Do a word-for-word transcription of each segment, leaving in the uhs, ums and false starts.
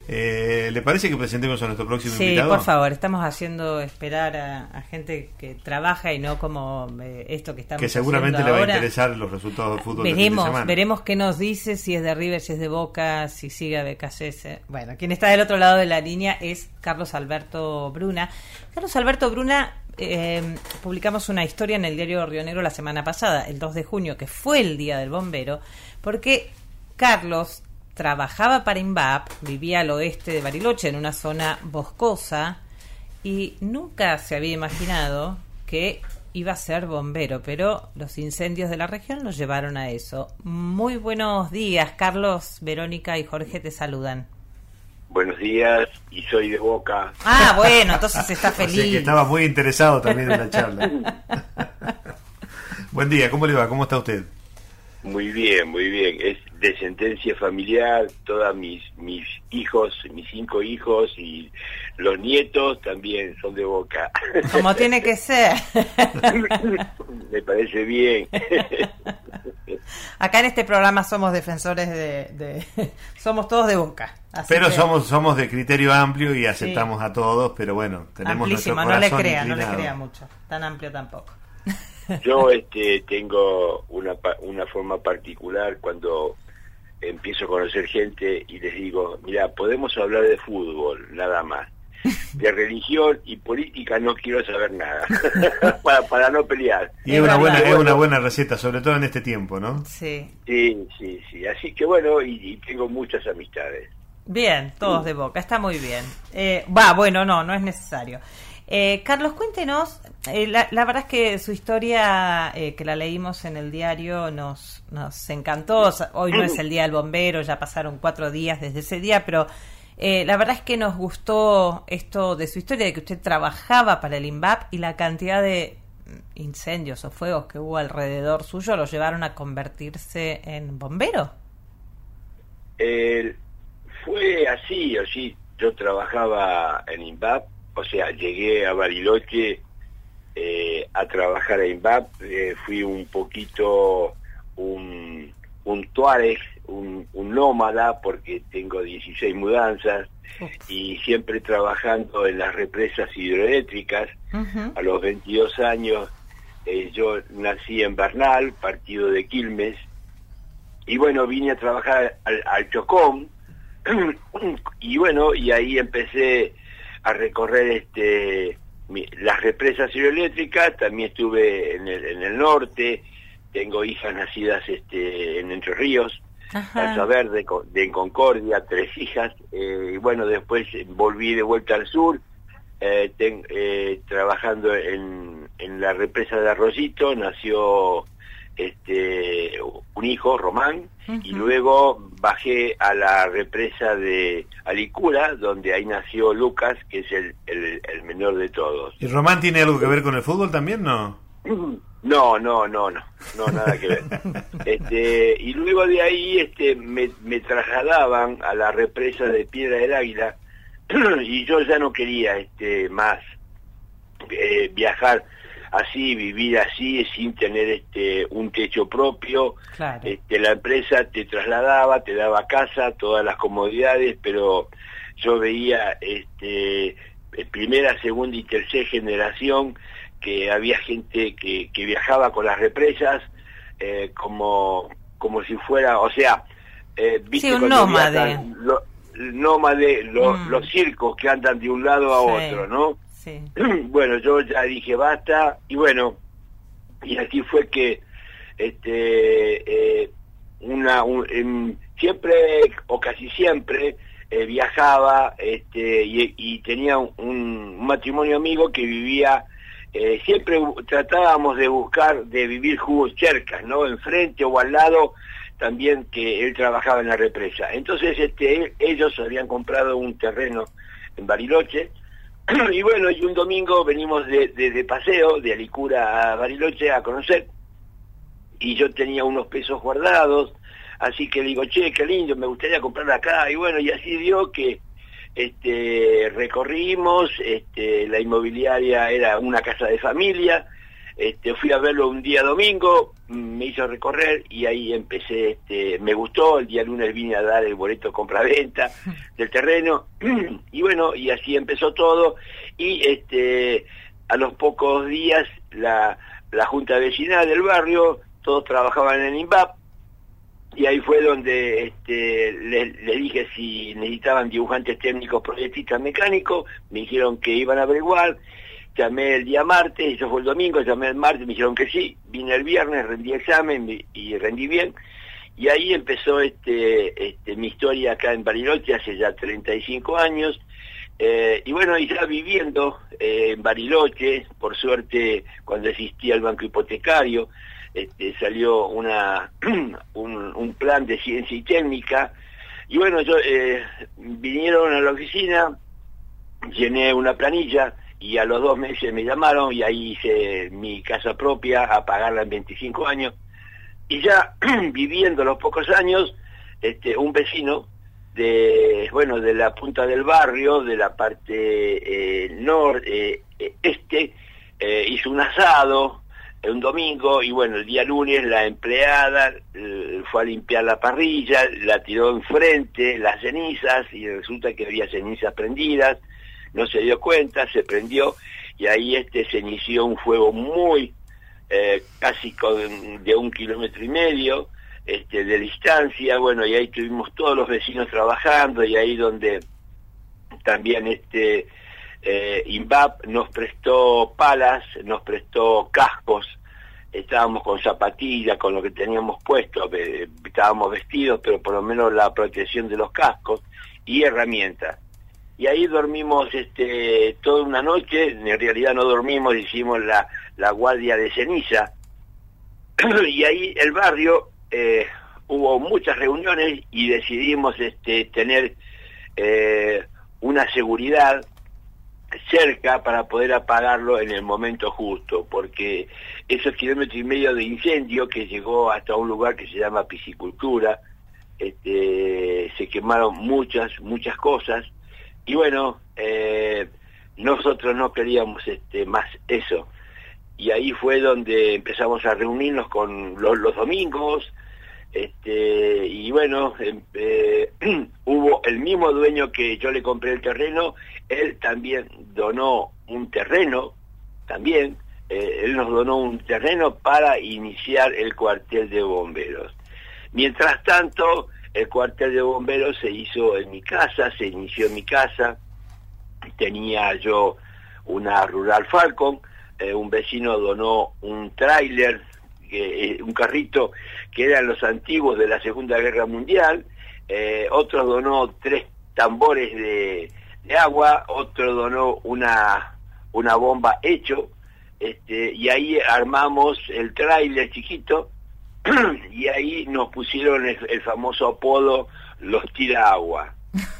Eh, ¿Le parece que presentemos a nuestro próximo sí, invitado? Sí, por favor, estamos haciendo esperar a, a gente que trabaja y no como eh, esto que estamos Que seguramente haciendo le va ahora. a interesar los resultados del fútbol Veremos, del fin de semana. veremos qué nos dice, si es de River, si es de Boca, si sigue a Becasese. Bueno, quien está del otro lado de la línea es Carlos Alberto Bruna. Carlos Alberto Bruna, eh, publicamos una historia en el diario Río Negro la semana pasada, el dos de junio, que fue el Día del Bombero, porque Carlos trabajaba para INVAP, vivía al oeste de Bariloche, en una zona boscosa, y nunca se había imaginado que iba a ser bombero, pero los incendios de la región lo llevaron a eso. Muy buenos días, Carlos, Verónica y Jorge te saludan. Buenos días, y soy de Boca. Ah, bueno, entonces está feliz. O sea que estaba muy interesado también en la charla. Buen día, ¿cómo le va? ¿Cómo está usted? Muy bien, muy bien. Es descendencia familiar, todos mis mis hijos, mis cinco hijos y los nietos también son de Boca. Como tiene que ser. Me parece bien. Acá en este programa somos defensores de... de somos todos de Boca. Así pero que... somos somos de criterio amplio y aceptamos sí. a todos, pero bueno, tenemos amplísimo, nuestro corazón no le crea, inclinado. no le crea mucho. Tan amplio tampoco. Yo este tengo una una forma particular cuando empiezo a conocer gente y les digo, mira, podemos hablar de fútbol, nada más. De religión y política no quiero saber nada, para para no pelear. Y es una buena es una buena receta, sobre todo en este tiempo, ¿no? Sí. Sí, sí, sí. Así que bueno, y, y tengo muchas amistades. Bien, todos de Boca, está muy bien. Eh, va, bueno, no, no es necesario. Eh, Carlos, cuéntenos, eh, la, la verdad es que su historia, eh, que la leímos en el diario, nos, nos encantó. O sea, hoy no es el Día del Bombero, ya pasaron cuatro días desde ese día, pero eh, la verdad es que nos gustó esto de su historia, de que usted trabajaba para el INVAP y la cantidad de incendios o fuegos que hubo alrededor suyo lo llevaron a convertirse en bombero. Eh, fue así, así. Yo trabajaba en INVAP. O sea, llegué a Bariloche eh, a trabajar a INVAP, eh, fui un poquito un, un tuareg, un, un nómada, porque tengo dieciséis mudanzas, y siempre trabajando en las represas hidroeléctricas. Uh-huh. A los veintidós años eh, yo nací en Bernal, partido de Quilmes, y bueno, vine a trabajar al, al Chocón, y bueno, y ahí empecé a recorrer este mi, las represas hidroeléctricas. También estuve en el, en el norte, tengo hijas nacidas este en Entre Ríos, Casa Verde, de en Concordia, tres hijas, eh, y bueno, después volví de vuelta al sur, eh, ten, eh, trabajando en, en la represa de Arroyito, nació este un hijo, Román, uh-huh. y luego bajé a la represa de Alicura, donde ahí nació Lucas, que es el, el, el menor de todos. ¿Y Román tiene algo que ver con el fútbol también, no? No, no, no, no, no, nada que ver. Este, y luego de ahí este me, me trasladaban a la represa de Piedra del Águila, y yo ya no quería este más eh, viajar así, vivir así, sin tener este un techo propio. Claro. Este, la empresa te trasladaba, te daba casa, todas las comodidades, pero yo veía este primera, segunda y tercera generación que había gente que, que viajaba con las represas eh, como como si fuera, o sea, eh, viste, sí, un nómade, lo, nómade, lo, mm. los circos que andan de un lado a sí. otro, ¿no? Sí. Bueno, yo ya dije basta, y bueno, y así fue que este eh, una un, eh, siempre o casi siempre eh, viajaba este y, y tenía un, un matrimonio amigo que vivía, eh, siempre tratábamos de buscar de vivir jugos cercas, ¿no? Enfrente o al lado, también que él trabajaba en la represa. Entonces este ellos habían comprado un terreno en Bariloche. Y bueno, y un domingo venimos de, de, de paseo, de Alicura a Bariloche a conocer, y yo tenía unos pesos guardados, así que digo, che, qué lindo, me gustaría comprar acá, y bueno, y así dio que este recorrimos, este la inmobiliaria era una casa de familia, este fui a verlo un día domingo, me hizo recorrer y ahí empecé, este, me gustó, el día lunes vine a dar el boleto compra-venta del terreno y bueno, y así empezó todo y este a los pocos días la, la junta vecinal del barrio, todos trabajaban en INVAP y ahí fue donde este, les, les dije si necesitaban dibujantes técnicos, proyectistas mecánicos, me dijeron que iban a averiguar. Llamé el día martes, eso fue el domingo, llamé el martes, me dijeron que sí, vine el viernes, rendí examen y rendí bien, y ahí empezó este, este mi historia acá en Bariloche hace ya treinta y cinco años, eh, y bueno, y ya viviendo eh, en Bariloche, por suerte cuando existía el banco hipotecario, este, salió una un, un plan de ciencia y técnica, y bueno, yo eh, vinieron a la oficina, llené una planilla, y a los dos meses me llamaron y ahí hice mi casa propia a pagarla en veinticinco años y ya viviendo los pocos años este un vecino de bueno de la punta del barrio, de la parte eh, norte eh, este eh, hizo un asado un domingo y bueno, el día lunes la empleada eh, fue a limpiar la parrilla, la tiró enfrente las cenizas y resulta que había cenizas prendidas. No se dio cuenta, se prendió y ahí este se inició un fuego muy eh, casi con, de un kilómetro y medio este, de distancia, bueno, y ahí tuvimos todos los vecinos trabajando y ahí donde también este eh, INVAP nos prestó palas, nos prestó cascos, estábamos con zapatillas, con lo que teníamos puesto, eh, estábamos vestidos, pero por lo menos la protección de los cascos y herramientas. Y ahí dormimos este toda una noche, en realidad no dormimos, hicimos la, la guardia de ceniza, y ahí el barrio eh, hubo muchas reuniones y decidimos este tener eh, una seguridad cerca para poder apagarlo en el momento justo, porque esos kilómetros y medio de incendio que llegó hasta un lugar que se llama piscicultura, este, se quemaron muchas, muchas cosas, y bueno, eh, nosotros no queríamos este más eso. Y ahí fue donde empezamos a reunirnos con los, los domingos, este y bueno, eh, hubo el mismo dueño que yo le compré el terreno, él también donó un terreno, también, eh, él nos donó un terreno para iniciar el cuartel de bomberos. Mientras tanto, el cuartel de bomberos se hizo en mi casa, se inició en mi casa, tenía yo una Rural Falcon, eh, un vecino donó un tráiler, eh, un carrito que eran los antiguos de la Segunda Guerra Mundial, eh, otro donó tres tambores de, de agua, otro donó una, una bomba hecho, este, y ahí armamos el tráiler chiquito, y ahí nos pusieron el, el famoso apodo los tira agua.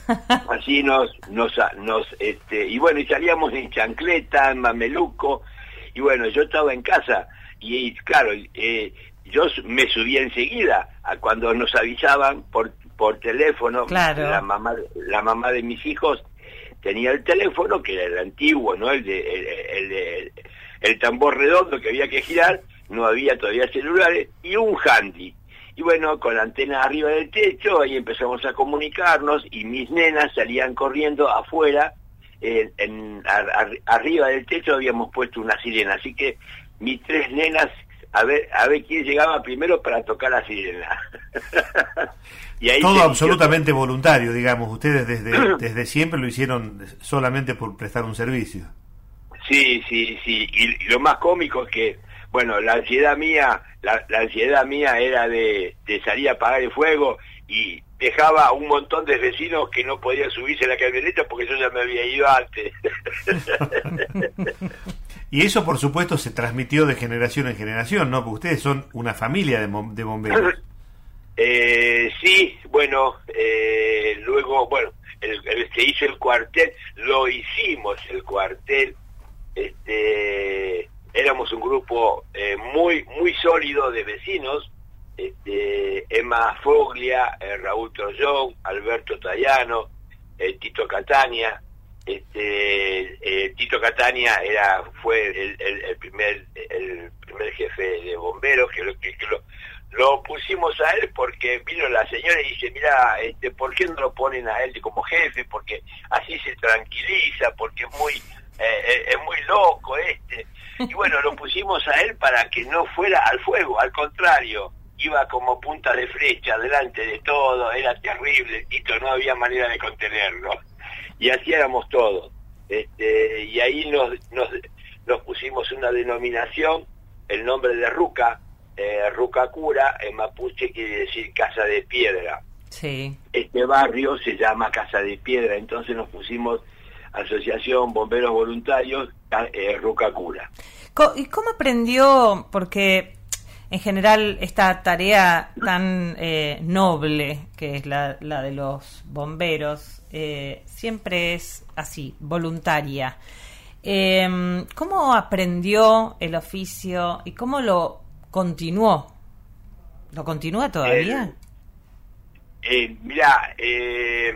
Así nos nos nos este y bueno, y salíamos en chancleta, en mameluco, y bueno, yo estaba en casa y, y claro, eh, yo me subía enseguida a cuando nos avisaban por por teléfono. Claro. La mamá la mamá de mis hijos tenía el teléfono, que era el antiguo, ¿no? El de el, el, el, el tambor redondo que había que girar. No había todavía celulares, y un handy. Y bueno, con la antena arriba del techo, ahí empezamos a comunicarnos, y mis nenas salían corriendo afuera, eh, en, a, a, arriba del techo habíamos puesto una sirena, así que mis tres nenas, a ver a ver quién llegaba primero para tocar la sirena. Y ahí todo absolutamente voluntario, digamos, ustedes desde, desde siempre lo hicieron solamente por prestar un servicio. Sí, sí, sí, y, y lo más cómico es que bueno, la ansiedad mía, la, la ansiedad mía era de, de salir a apagar el fuego y dejaba a un montón de vecinos que no podían subirse a la camioneta porque yo ya me había ido antes. Y eso, por supuesto, se transmitió de generación en generación, ¿no? Porque ustedes son una familia de, de bomberos. Eh, sí, bueno, eh, luego, bueno, el, el, se hizo el cuartel, lo hicimos el cuartel, este... éramos un grupo eh, muy muy sólido de vecinos, este, Emma Foglia, eh, Raúl Trollón, Alberto Tayano, eh, Tito Catania, este eh, Tito Catania era fue el, el, el primer el primer jefe de bomberos, que lo que, que lo, lo pusimos a él porque vino la señora y dice, mira, este, ¿por qué no lo ponen a él como jefe? Porque así se tranquiliza, porque es muy eh, es muy loco este. Y bueno, lo pusimos a él para que no fuera al fuego, al contrario, iba como punta de flecha delante de todo, era terrible, Tito, no había manera de contenerlo. Y así éramos todos. Este, y ahí nos, nos, nos pusimos una denominación, el nombre de Ruca, eh, Ruca Cura, en mapuche quiere decir casa de piedra. Sí. Este barrio se llama Casa de Piedra, entonces nos pusimos Asociación Bomberos Voluntarios, eh, Ruca Cura. ¿Y cómo aprendió? Porque en general esta tarea tan eh, noble que es la, la de los bomberos eh, siempre es así, voluntaria. Eh, ¿Cómo aprendió el oficio y cómo lo continuó? ¿Lo continúa todavía? Eh, eh, mirá, eh,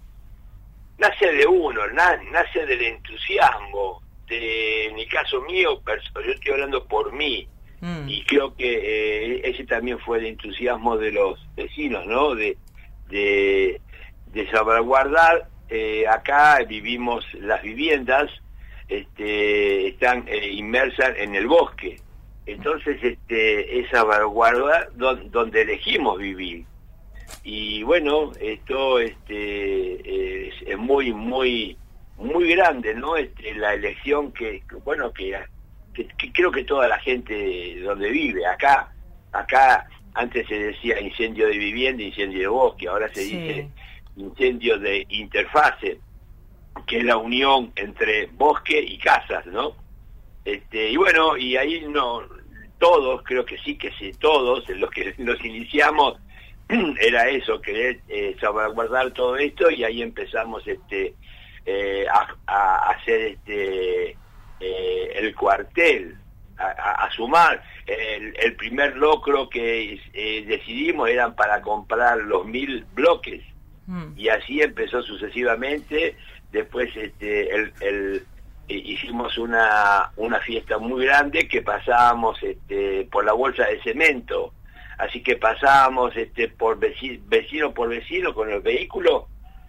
nace de uno, na, nace del entusiasmo. De, en el caso mío, yo estoy hablando por mí, mm. y creo que eh, ese también fue el entusiasmo de los vecinos, ¿no? De, de, de salvaguardar, eh, acá vivimos, las viviendas este, están eh, inmersas en el bosque, entonces este, es salvaguardar donde, donde elegimos vivir. Y bueno, esto este, es, es muy, muy... muy grande, ¿no? Este, la elección que, bueno, que, que, que creo que toda la gente donde vive, acá, acá antes se decía incendio de vivienda, incendio de bosque, ahora se sí. dice incendio de interfase, que es la unión entre bosque y casas, ¿no? Este, y bueno, y ahí no, todos, creo que sí, que sí, todos, los que nos iniciamos, era eso, querer eh, salvaguardar todo esto, y ahí empezamos este Eh, a, a hacer este eh, el cuartel, a, a, a sumar el, el primer locro que eh, decidimos eran para comprar los mil bloques, mm. y así empezó sucesivamente. Después este el, el eh, hicimos una una fiesta muy grande que pasábamos este por la bolsa de cemento, así que pasábamos este por vecino, vecino por vecino con el vehículo.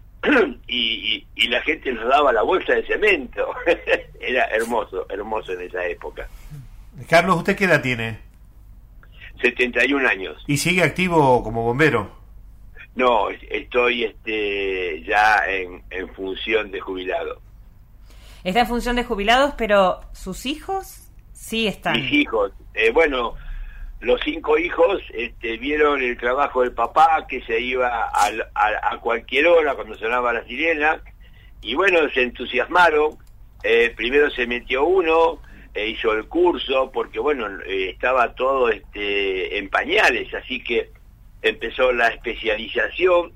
Y, y, y la gente nos daba la bolsa de cemento. Era hermoso, hermoso en esa época. Carlos, ¿usted qué edad tiene? setenta y un años. ¿Y sigue activo como bombero? No, estoy este ya en, en función de jubilado. Está en función de jubilados, pero sus hijos sí están. Mis hijos, eh, bueno, los cinco hijos este, vieron el trabajo del papá, que se iba a, a, a cualquier hora cuando sonaba la sirena, y bueno, se entusiasmaron. Eh, primero se metió uno, eh, hizo el curso, porque bueno, eh, estaba todo este, en pañales, así que empezó la especialización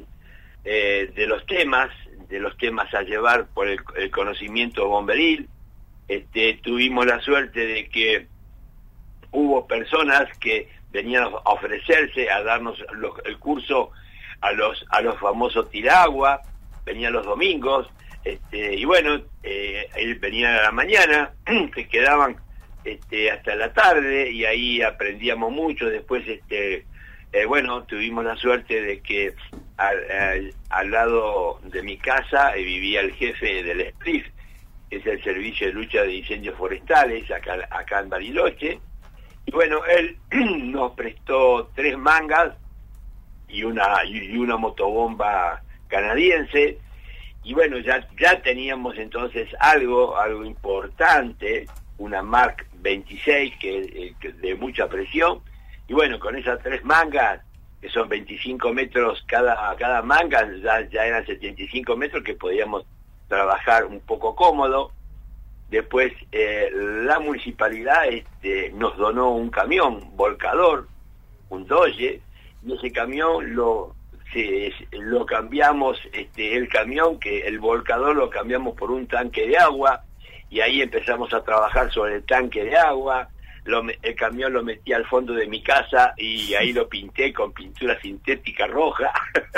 eh, de los temas, de los temas a llevar por el, el conocimiento bomberil. Este, tuvimos la suerte de que hubo personas que venían a ofrecerse a darnos los, el curso a los a los famosos tiragua, venían los domingos, este, y bueno, eh, venían a la mañana, se quedaban este, hasta la tarde, y ahí aprendíamos mucho. Después, este, eh, bueno, tuvimos la suerte de que al, al, al lado de mi casa eh, vivía el jefe del S P R I F, que es el Servicio de Lucha de Incendios Forestales, acá, acá en Bariloche. Y bueno, él nos prestó tres mangas y una y una motobomba canadiense, y bueno, ya ya teníamos entonces algo algo importante, una Mark veintiséis que, que de mucha presión, y bueno, con esas tres mangas, que son veinticinco metros cada cada manga, ya, ya eran setenta y cinco metros que podíamos trabajar un poco cómodo. Después eh, la municipalidad este, nos donó un camión volcador, un Dodge, y ese camión lo se, lo cambiamos, este, el camión, que el volcador lo cambiamos por un tanque de agua, y ahí empezamos a trabajar sobre el tanque de agua. lo, el camión lo metí al fondo de mi casa y ahí lo pinté con pintura sintética roja.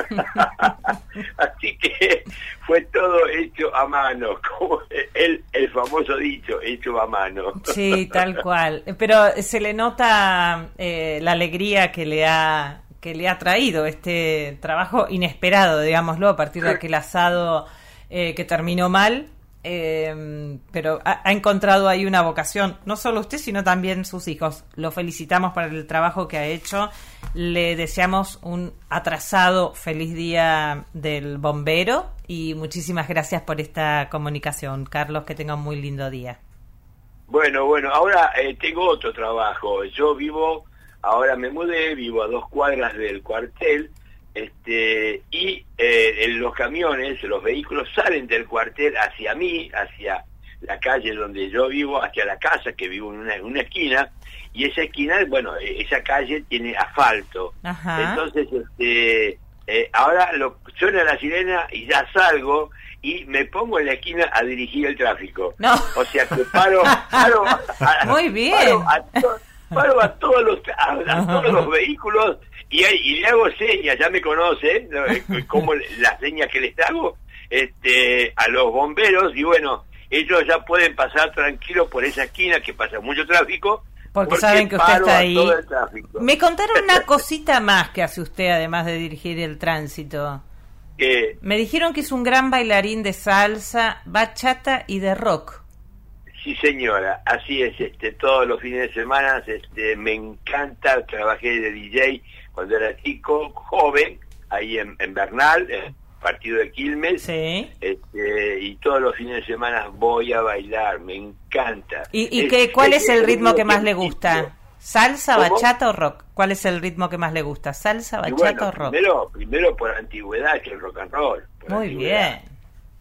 Así que fue todo hecho a mano, como el, el famoso dicho, hecho a mano. Sí, tal cual. Pero se le nota eh, la alegría que le ha que le ha traído este trabajo inesperado, digámoslo, a partir de aquel asado eh, que terminó mal. Eh, pero ha, ha encontrado ahí una vocación, no solo usted sino también sus hijos. Lo felicitamos por el trabajo que ha hecho, le deseamos un atrasado feliz día del bombero y muchísimas gracias por esta comunicación, Carlos, que tenga un muy lindo día. Bueno, bueno, ahora eh, tengo otro trabajo. Yo vivo, ahora me mudé, vivo a dos cuadras del cuartel. Este y eh, en los camiones, los vehículos salen del cuartel hacia mí, hacia la calle donde yo vivo, hacia la casa, que vivo en una, en una esquina, y esa esquina, bueno, esa calle tiene asfalto. Ajá. Entonces, este eh, ahora lo, suena la sirena y ya salgo y me pongo en la esquina a dirigir el tráfico. No. O sea que paro, paro a, Muy bien. Paro a, to, paro a todos los a, a todos los vehículos. Y, y le hago señas, ya me conocen, ¿no? Como las señas que les hago este, a los bomberos, y bueno, ellos ya pueden pasar tranquilos por esa esquina que pasa mucho tráfico. Porque, porque saben que usted está ahí. Me contaron una ¿Qué? cosita más que hace usted, además de dirigir el tránsito. Que Me dijeron que es un gran bailarín de salsa, bachata y de rock. Sí, señora, así es. Este, todos los fines de semana este, me encanta, trabajé de D J cuando era chico, joven, ahí en, en Bernal, en el partido de Quilmes, sí. este, y todos los fines de semana voy a bailar, me encanta. ¿Y, y es, qué, cuál es, es el ritmo que más que le gusta? ¿Salsa, ¿Cómo? bachata o rock? ¿Cuál es el ritmo que más le gusta? ¿Salsa, bachata bueno, o rock? Primero, primero por antigüedad, que el rock and roll. Muy antigüedad. bien.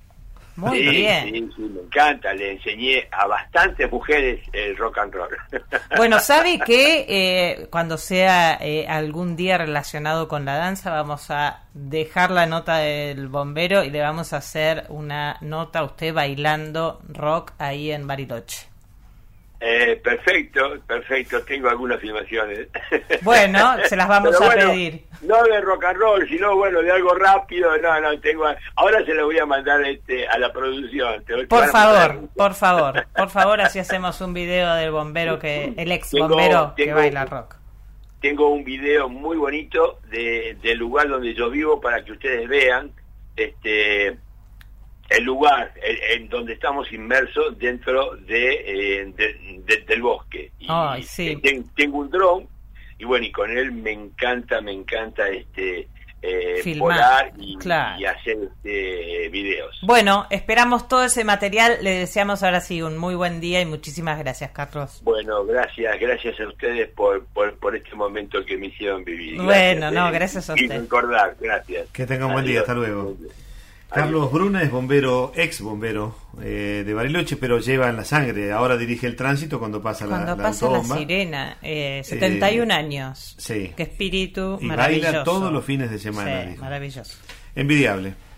Muy sí, bien. Sí, sí, me encanta. Le enseñé a bastantes mujeres el rock and roll. Bueno, ¿sabe que eh, cuando sea eh, algún día relacionado con la danza vamos a dejar la nota del bombero y le vamos a hacer una nota a usted bailando rock ahí en Bariloche? Eh, perfecto, perfecto. Tengo algunas filmaciones. Bueno, se las vamos Pero a bueno, pedir. No de rock and roll, sino bueno, de algo rápido. No, no, tengo. Ahora se lo voy a mandar este, a la producción. Te, Por te favor, por favor, por favor, así hacemos un video del bombero, que el ex Tengo- bombero que tengo- baila rock. Tengo un video muy bonito de, del lugar donde yo vivo para que ustedes vean este el lugar en, en donde estamos inmersos dentro de, eh, de- de- del bosque. Y Ay, sí. ten- tengo un dron y bueno, y con él me encanta, me encanta este eh, Filmar, volar y, claro. y hacer este, videos. Bueno, esperamos todo ese material. Le deseamos ahora sí un muy buen día y muchísimas gracias, Carlos. Bueno, gracias, gracias a ustedes por, por, por este momento que me hicieron vivir. Bueno, Gracias, no, eh, gracias a y usted. recordar, gracias. Que tenga un buen día, Adiós. hasta luego. Adiós. Carlos Bruna es bombero, ex bombero eh, de Bariloche, pero lleva en la sangre. Ahora dirige el tránsito cuando pasa la, Cuando la pasa la autobomba. sirena, eh, setenta y un Eh, años. sí. Qué espíritu Y maravilloso. baila todos los fines de semana. Sí, dijo. maravilloso. Envidiable.